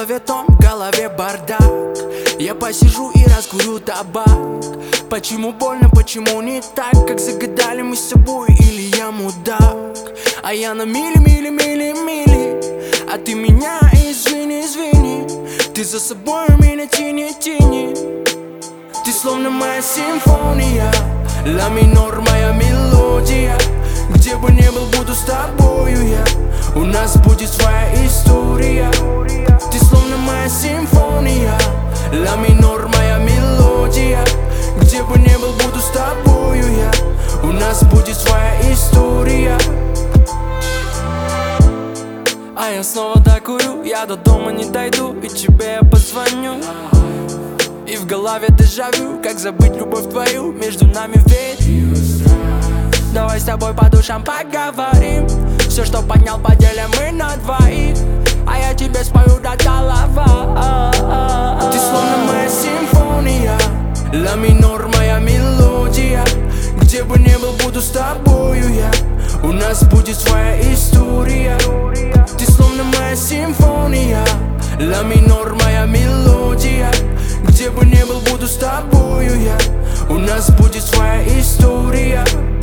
клавиатон, в голове бардак. Я посижу и раскурю табак. Почему больно, почему не так, как загадали мы с собой, или я мудак? А я на мили, а ты меня извини. Ты за собой меня тяни. Ты словно моя симфония, ля минор, моя мелодия. Где бы ни был, буду с тобою я. У нас будет своя история. Ты словно моя симфония, ля минор, моя мелодия. Где бы ни был, буду с тобою я. У нас будет своя история. А я снова докурю, я до дома не дойду, и тебе я позвоню. И в голове дежавю, как забыть любовь твою, между нами ведь. Давай с тобой по душам поговорим. Все, что поднял, поделим мы на двоих. А я тебе спою до талова. Ты словно моя симфония, ля минор, моя мелодия. Где бы ни был, буду с тобою я. У нас будет своя история. Ты словно моя симфония, ля минор, моя мелодия. Где бы ни был, буду с тобою я. У нас будет своя история.